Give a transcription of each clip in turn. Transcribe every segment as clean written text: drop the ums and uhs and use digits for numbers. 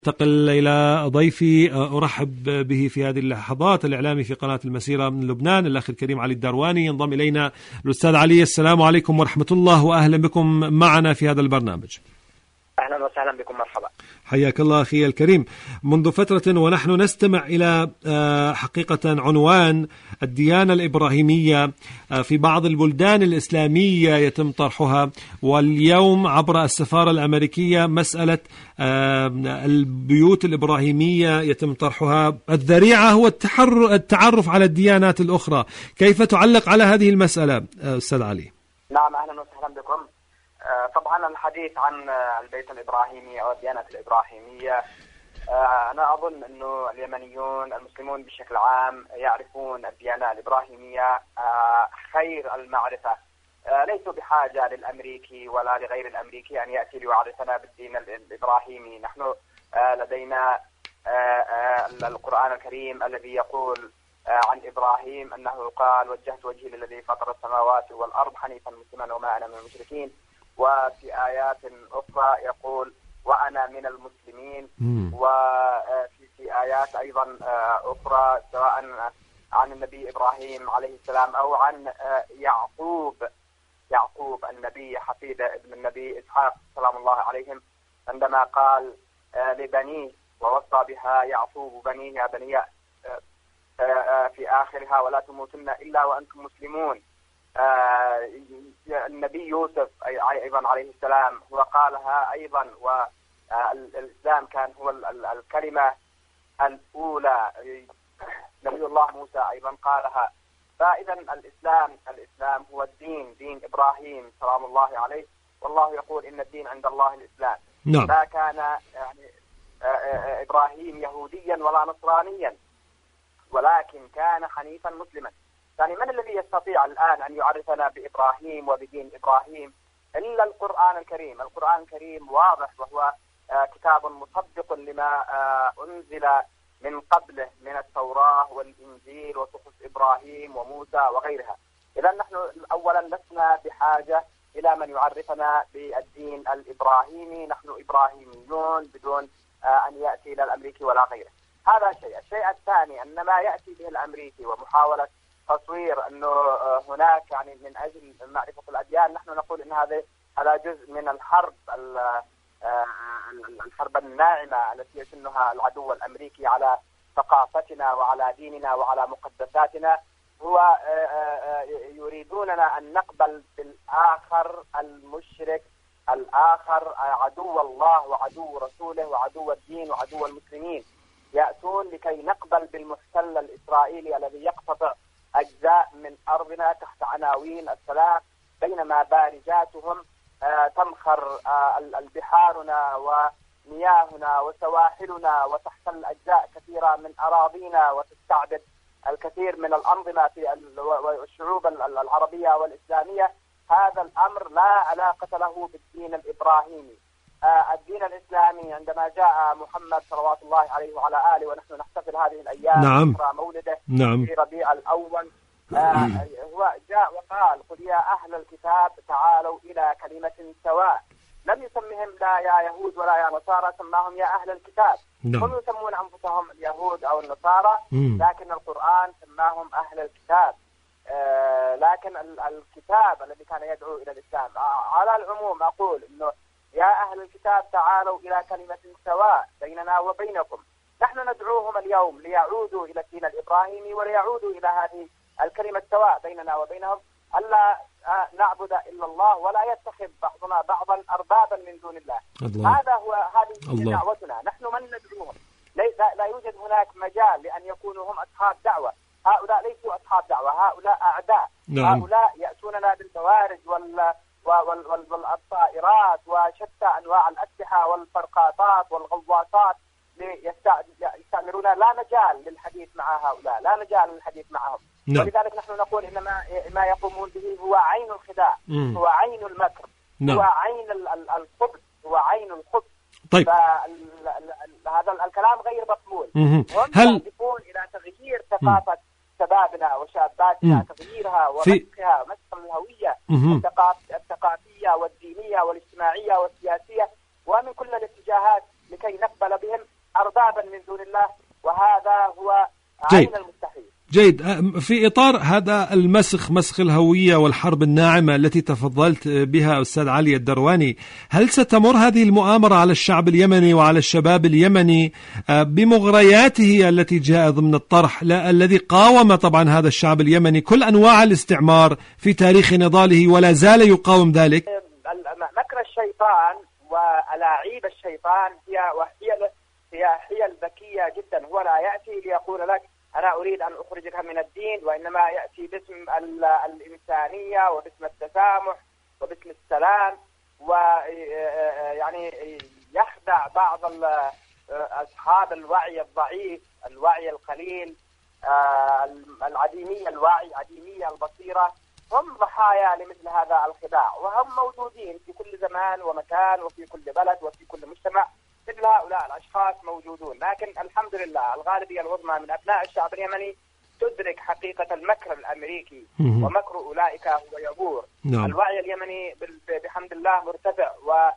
انتقل إلى ضيفي أرحب به في هذه اللحظات الإعلامي في قناة المسيرة من لبنان الأخ الكريم علي الدارواني. ينضم إلينا الأستاذ علي. السلام عليكم ورحمة الله وأهلا بكم معنا في هذا البرنامج. أهلا وسهلا بكم، مرحبا. حياك الله أخي الكريم. منذ فترة ونحن نستمع إلى حقيقة عنوان الديانة الإبراهيمية في بعض البلدان الإسلامية يتم طرحها، واليوم عبر السفارة الأمريكية مسألة البيوت الإبراهيمية يتم طرحها. الذريعة هو التعرف على الديانات الأخرى. كيف تعلق على هذه المسألة أستاذ علي؟ نعم، أهلا وسهلا بكم. طبعا الحديث عن البيت الإبراهيمي أو الديانة الإبراهيمية، أنا أظن أنه اليمنيون المسلمون بشكل عام يعرفون الديانة الإبراهيمية خير المعرفة. ليسوا بحاجة للأمريكي ولا لغير الأمريكي أن يأتي ليعرفنا بالدين الإبراهيمي. نحن لدينا القرآن الكريم الذي يقول عن إبراهيم أنه قال: وجهت وجهي للذي فطر السماوات والأرض حنيفا مسلما وما أنا من المشركين. وفي آيات أخرى يقول: وأنا من المسلمين. وفي آيات أيضا أخرى سواء عن النبي إبراهيم عليه السلام أو عن يعقوب النبي حفيد ابن النبي إسحاق سلام الله عليهم، عندما قال لبنيه ووصى بها يعقوب بنيه يا بني في آخرها ولا تموتن إلا وأنتم مسلمون. النبي يوسف أيضا عليه السلام هو قالها أيضا، والإسلام كان هو الكلمة الأولى. نبي الله موسى أيضا قالها. فإذا الإسلام هو الدين، دين إبراهيم سلام الله عليه، والله يقول إن الدين عند الله الإسلام. نعم. ما كان يعني إبراهيم يهوديا ولا نصرانيا، ولكن كان حنيفا مسلما. يعني من الذي يستطيع الآن أن يعرفنا بإبراهيم وبدين إبراهيم إلا القرآن الكريم؟ القرآن الكريم واضح، وهو كتاب مصدق لما أنزل من قبله من التوراة والإنجيل وصحف إبراهيم وموسى وغيرها. إذا نحن أولا لسنا بحاجة إلى من يعرفنا بالدين الإبراهيمي. نحن إبراهيميون بدون أن يأتي إلى الأمريكي ولا غيره. هذا شيء. الشيء الثاني أن ما يأتي به الأمريكي ومحاولة تصوير أنه هناك يعني من أجل معرفة الأديان، نحن نقول أن هذا جزء من الحرب الناعمة التي يشنها العدو الأمريكي على ثقافتنا وعلى ديننا وعلى مقدساتنا. هو يريدوننا أن نقبل بالآخر المشرك، الآخر عدو الله وعدو رسوله وعدو الدين وعدو المسلمين. يأتون لكي نقبل بالمحتل الإسرائيلي الذي يقتطع أجزاء من أرضنا تحت عناوين السلام، بينما بارجاتهم تمخر البحارنا ومياهنا وسواحلنا وتحتل أجزاء كثيرة من أراضينا وتستعبد الكثير من الأنظمة في الشعوب العربية والإسلامية. هذا الأمر لا علاقة له بالدين الإبراهيمي. الدين الإسلامي عندما جاء محمد صلوات الله عليه وعلى آله، ونحن نحتفل هذه الأيام نعم. مولده نعم. في ربيع الأول، هو جاء وقال: قل يا أهل الكتاب تعالوا إلى كلمة سواء. لم يسمهم لا يا يهود ولا يا نصارى، سماهم يا أهل الكتاب. هم يسمون أنفسهم اليهود أو النصارى، لكن القرآن سماهم أهل الكتاب. لكن الكتاب الذي كان يدعو إلى الإسلام. على العموم أقول إنه يا أهل الكتاب تعالوا إلى كلمة سواء بيننا وبينكم. نحن ندعوهم اليوم ليعودوا إلى الدين الإبراهيمي وليعودوا إلى هذه الكلمة سواء بيننا وبينهم، ألا نعبد إلا الله ولا يتخذ بعضنا بعضا أربابا من دون الله. هذه دعوتنا. نحن من ندعوهم. لا يوجد هناك مجال لأن يكونوا هم أصحاب دعوة. هؤلاء ليسوا أصحاب دعوة، هؤلاء أعداء. نعم. هؤلاء يأتوننا بالبوارج والطائرات وشتى أنواع الأسلحة والفرقاطات والغواصات ليستعمرونا. لا مجال للحديث مع هؤلاء، لا مجال للحديث معهم. نعم. ولذلك نحن نقول إن ما يقومون به هو عين الخداع، هو عين المكر. نعم. هو عين الخبث، هو عين الخبث. طيب. هذا الكلام غير مقبول. هم يهدفون إلى تغيير ثقافة شبابنا وشاباتنا، تغييرها ومسخها، مسخ الهوية الثقافية والدينية والاجتماعية والسياسية ومن كل الاتجاهات، لكي نقبل بهم أنسابا من دون الله، وهذا هو عين المستحيل. جيد. في إطار هذا مسخ الهوية والحرب الناعمة التي تفضلت بها أستاذ علي الدرواني، هل ستمر هذه المؤامرة على الشعب اليمني وعلى الشباب اليمني بمغرياته التي جاء ضمن الطرح الذي قاوم طبعا هذا الشعب اليمني كل أنواع الاستعمار في تاريخ نضاله ولا زال يقاوم ذلك؟ مكر الشيطان وألاعيب الشيطان هي حيل ذكية جدا. هو لا يأتي ليقول لك أنا أريد أن أخرجك من الدين، وإنما يأتي باسم الإنسانية وباسم التسامح وباسم السلام، ويعني يخدع بعض أصحاب الوعي الضعيف، الوعي القليل، العديمية الوعي، عديمية البصيرة، هم ضحايا لمثل هذا الخداع، وهم موجودين في كل زمان ومكان وفي كل بلد وفي كل مجتمع. مثل هؤلاء الأشخاص موجودون، لكن الحمد لله الغالبية العظمى من أبناء الشعب اليمني تدرك حقيقة المكر الأمريكي، ومكر أولئك هو يبور. الوعي اليمني بحمد الله مرتفع،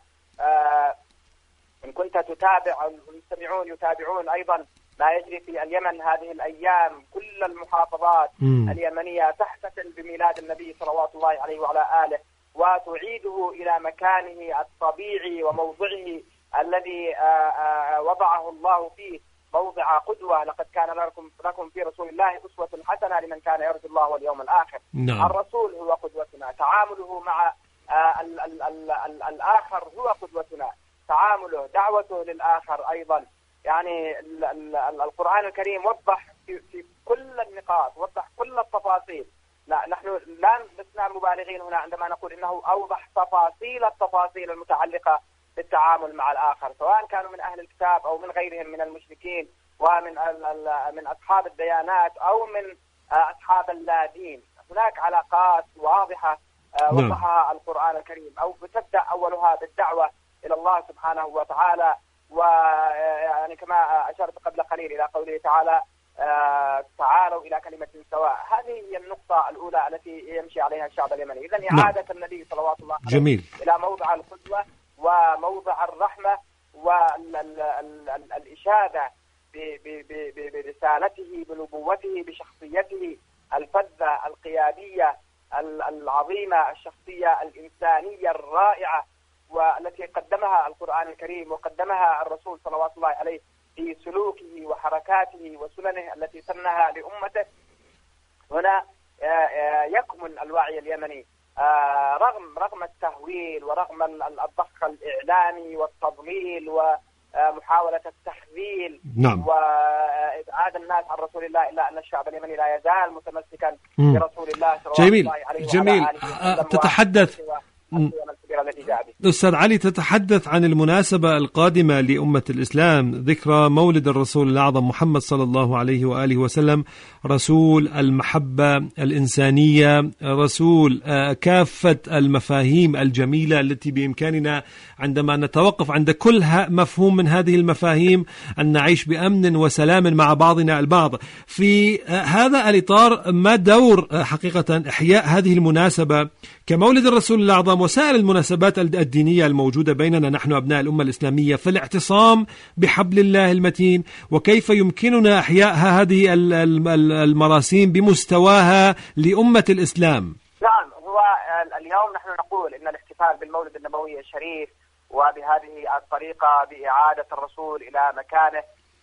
وإن كنت تتابع، المستمعون يتابعون أيضا ما يجري في اليمن هذه الأيام، كل المحافظات اليمنية تحتفل بميلاد النبي صلوات الله عليه وعلى آله، وتعيده إلى مكانه الطبيعي وموضعه الذي وضعه الله فيه، موضع قدوة. لقد كان لكم في رسول الله أسوة حسنة لمن كان يرجو الله واليوم الآخر. الرسول هو قدوتنا، تعامله مع الآخر هو قدوتنا، تعامله، دعوته للآخر أيضا. يعني القرآن الكريم وضح في كل النقاط، وضح كل التفاصيل. لا، نحن لا لسنا مبالغين هنا عندما نقول إنه أوضح التفاصيل المتعلقة بالتعامل مع الآخر، سواء كانوا من أهل الكتاب أو من غيرهم من المشركين ومن من أصحاب الديانات أو من أصحاب اللادين. هناك علاقات واضحة وضحها القرآن الكريم، أو تبدأ أولها بالدعوة إلى الله سبحانه وتعالى، ويعني كما أشرت قبل قليل إلى قوله تعالى تعالوا إلى كلمة سواء. هذه هي النقطة الأولى التي يمشي عليها الشعب اليمني. إذن إعادة النبي صلوات الله عليه إلى موضع القدوة وموضع الرحمة والإشادة برسالته، بنبوته، بشخصيته الفذة القيادية العظيمة، الشخصية الإنسانية الرائعة، والتي قدمها القرآن الكريم وقدمها الرسول صلوات الله عليه في سلوكه وحركاته وسننه التي سنها لأمته. هنا يكمن الوعي اليمني رغم التهويل ورغم الضخ الإعلامي والتضليل ومحاولة التخذيل وإبعاد الناس عن رسول الله، إلا أن الشعب اليمني لا يزال متمسكا برسول الله صلى الله عليه وسلم. تتحدث أستاذ علي، تتحدث عن المناسبة القادمة لأمة الإسلام، ذكرى مولد الرسول الأعظم محمد صلى الله عليه وآله وسلم، رسول المحبة الإنسانية، رسول كافة المفاهيم الجميلة التي بإمكاننا عندما نتوقف عند كل مفهوم من هذه المفاهيم أن نعيش بأمن وسلام مع بعضنا البعض. في هذا الإطار، ما دور حقيقة إحياء هذه المناسبة كمولد الرسول الأعظم وسائر المناسبات الدينية الموجودة بيننا نحن أبناء الأمة الإسلامية في الاعتصام بحبل الله المتين، وكيف يمكننا إحياء هذه المراسيم بمستواها لأمة الإسلام؟ نعم، هو اليوم نحن نقول إن الاحتفال بالمولد النبوي الشريف وبهذه الطريقة بإعادة الرسول إلى مكانه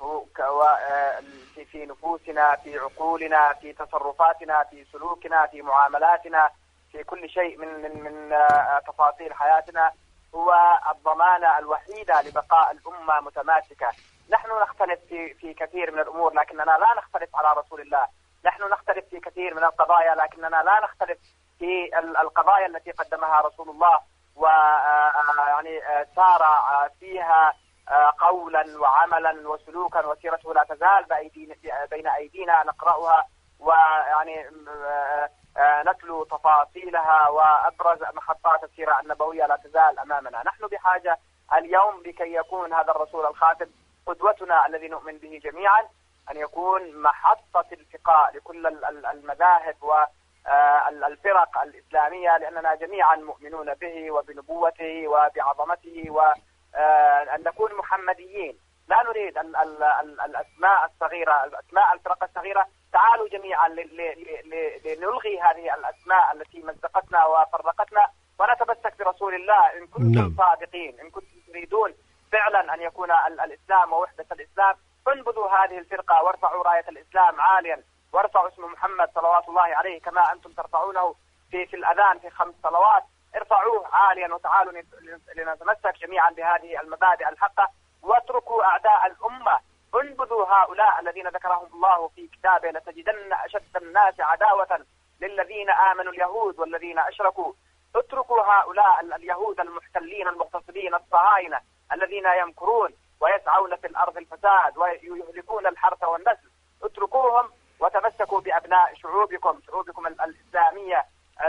في نفوسنا، في عقولنا، في تصرفاتنا، في سلوكنا، في معاملاتنا، في كل شيء من تفاصيل حياتنا، هو الضمانة الوحيدة لبقاء الأمة متماسكة. نحن نختلف في كثير من الأمور، لكننا لا نختلف على رسول الله. نحن نختلف في كثير من القضايا، لكننا لا نختلف في القضايا التي قدمها رسول الله ويعني سار فيها قولا وعملا وسلوكا، وسيرته لا تزال بين أيدينا نقرأها ويعني نتلو تفاصيلها، وأبرز محطات السيرة النبوية لا تزال أمامنا. نحن بحاجة اليوم لكي يكون هذا الرسول الخاتم قدوتنا الذي نؤمن به جميعا، أن يكون محطة التقاء لكل المذاهب والفرق الإسلامية، لأننا جميعا مؤمنون به وبنبوته وبعظمته، وأن نكون محمديين. لا نريد الأسماء الصغيرة، الأسماء الفرق الصغيرة. تعالوا جميعا لنلغي هذه الأسماء التي مزقتنا وفرقتنا، ونتمسك برسول الله إن كنتم صادقين، إن كنتم تريدون فعلا أن يكون الإسلام ووحدة الإسلام. انبذوا هذه الفرقة وارفعوا راية الإسلام عاليا، وارفعوا اسم محمد صلوات الله عليه كما أنتم ترفعونه في الأذان في 5 صلوات. ارفعوه عاليا وتعالوا لنتمسك جميعا بهذه المبادئ الحقة، واتركوا أعداء الأمة. انبذوا هؤلاء الذين ذكرهم الله في كتابه: لتجدن أشد الناس عداوة للذين آمنوا اليهود والذين أشركوا. اتركوا هؤلاء اليهود المحتلين المغتصبين الصهاينة الذين يمكرون ويسعون في الأرض الفساد ويهلكون الحرث والنسل. اتركوهم وتمسكوا بأبناء شعوبكم الإسلامية.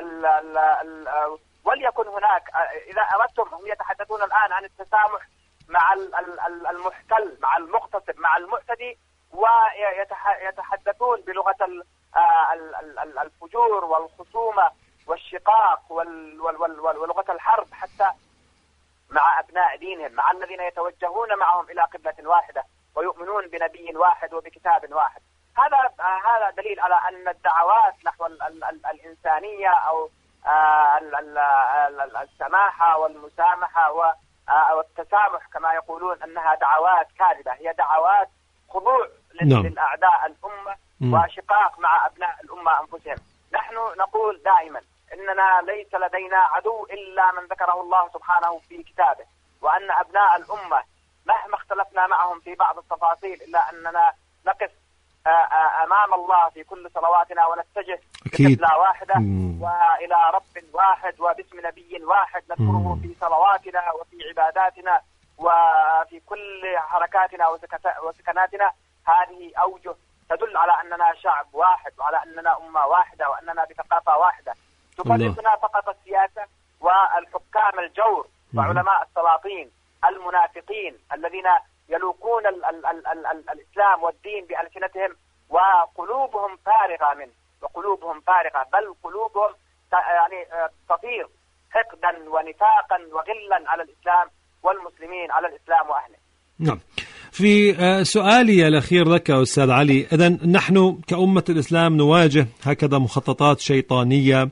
وليكن هناك، إذا أردتم، هم يتحدثون الآن عن التسامح مع المحتل، مع المغتصب، مع المعتدي، ويتحدثون بلغة الفجور والخصومة والشقاق ولغة الحرب حتى مع أبناء دينهم، مع الذين يتوجهون معهم إلى قبلة واحدة ويؤمنون بنبي واحد وبكتاب واحد. هذا دليل على أن الدعوات نحو الإنسانية أو السماحة والمسامحة والتسامح كما يقولون أنها دعوات كاذبة، هي دعوات خضوع للأعداء الأمة وشقاق مع أبناء الأمة أنفسهم. نحن نقول دائما إننا ليس لدينا عدو إلا من ذكره الله سبحانه في كتابه، وأن أبناء الأمة مهما اختلفنا معهم في بعض التفاصيل إلا أننا نقف أمام الله في كل صلواتنا ونتجه بقبلة واحدة وإلى رب واحد وباسم نبي واحد نذكره في صلواتنا وفي عباداتنا وفي كل حركاتنا وسكناتنا. هذه أوجه تدل على أننا شعب واحد وعلى أننا أمة واحدة وأننا بثقافة واحدة. تفرقنا فقط السياسة والحكام الجور وعلماء السلاطين المنافقين الذين يلوكون الإسلام والدين بألسنتهم وقلوبهم فارغة منه، وقلوبهم فارغة، بل قلوبهم يعني تطير حقدا ونفاقا وغلا على الإسلام والمسلمين، على الإسلام وأهله. نعم. في سؤالي الأخير لك أستاذ علي، إذن نحن كأمة الإسلام نواجه هكذا مخططات شيطانية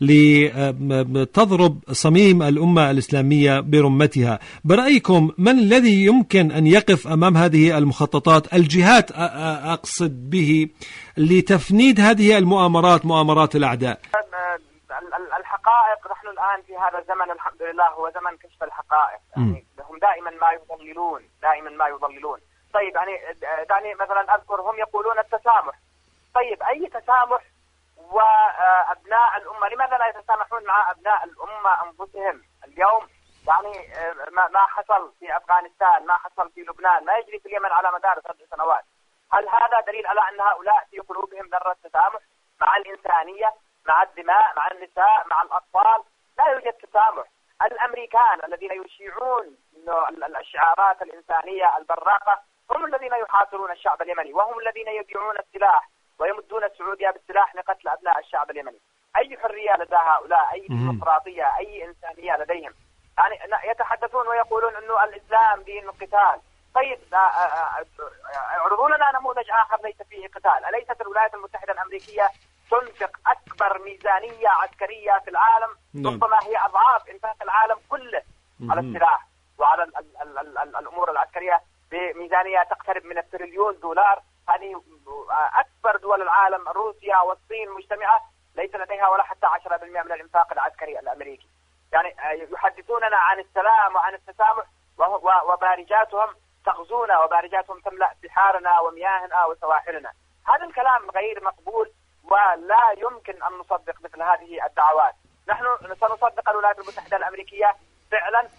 لتضرب صميم الأمة الإسلامية برمتها. برأيكم من الذي يمكن أن يقف أمام هذه المخططات، الجهات أقصد به، لتفنيد هذه المؤامرات، مؤامرات الأعداء؟ الحقائق، نحن الآن في هذا الزمن الحمد لله هو زمن كشف الحقائق. يعني هم دائما ما يضللون. طيب يعني مثلا أذكر هم يقولون التسامح. طيب أي تسامح وأبناء الأمة؟ لماذا لا يتسامحون مع أبناء الأمة أنفسهم اليوم؟ يعني ما حصل في أفغانستان، ما حصل في لبنان، ما يجري في اليمن على مدار 7 سنوات، هل هذا دليل على أن هؤلاء في قلوبهم ذرة تسامح مع الإنسانية، مع الدماء، مع النساء، مع الأطفال؟ لا يوجد تسامح. الأمريكان الذين يشيعون الشعارات الإنسانية البراقة هم الذين يحاصرون الشعب اليمني، وهم الذين يبيعون السلاح ويمدون السعودية بالسلاح لقتل أبناء الشعب اليمني. أي حرية لدى هؤلاء؟ أي ديمقراطية؟ أي إنسانية لديهم؟ يعني يتحدثون ويقولون أنه الإسلام دين القتال. طيب يعرضون لنا نموذج آخر ليس فيه قتال. أليست الولايات المتحدة الأمريكية تنفق أكبر ميزانية عسكرية في العالم؟ ربما هي أضعاف إنفاق العالم كله على السلاح وعلى الأمور العسكرية بميزانية تقترب من $1 تريليون. هذه أكبر دول العالم. روسيا والصين مجتمعة ليس لديها ولا حتى 10% من الإنفاق العسكري الأمريكي. يعني يحدثوننا عن السلام وعن التسامح وبارجاتهم تغزونا وبارجاتهم تملأ بحارنا ومياهنا وسواحلنا. هذا الكلام غير مقبول ولا يمكن أن نصدق مثل هذه الدعوات. نحن سنصدق الولايات المتحدة الأمريكية فعلا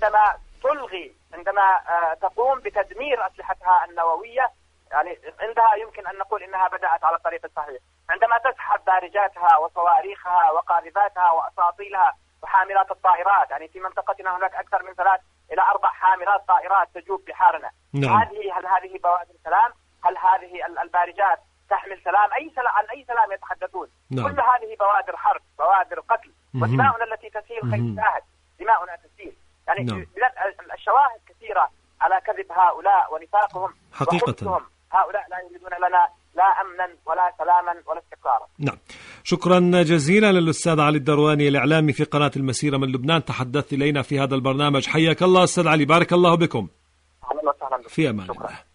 عندما تقوم بتدمير أسلحتها النووية. يعني عندها يمكن أن نقول إنها بدأت على الطريق الصحيح. عندما تسحب بارجاتها وصواريخها وقاذفاتها وأساطيلها وحاملات الطائرات، يعني في منطقتنا هناك أكثر من 3 إلى 4 حاملات طائرات تجوب بحارنا. هل هذه بوادر سلام؟ هل هذه البارجات تحمل سلام؟ عن أي سلام يتحدثون؟ كل هذه بوادر حرب، بوادر قتل، ودماؤنا التي تسيل خير شاهد، دماؤنا تسيل. يعني الشواهد كثيرة على كذب هؤلاء ونفاقهم حقيقة وخبثهم. هؤلاء لا يريدون لنا لا أمنا ولا سلاما ولا استقرارا. نعم، شكرا جزيلا للأستاذ علي الدرواني الإعلامي في قناة المسيرة من لبنان، تحدثت إلينا في هذا البرنامج. حياك الله أستاذ علي، بارك الله بكم. أهلا وسهلا بكم. في أمان الله.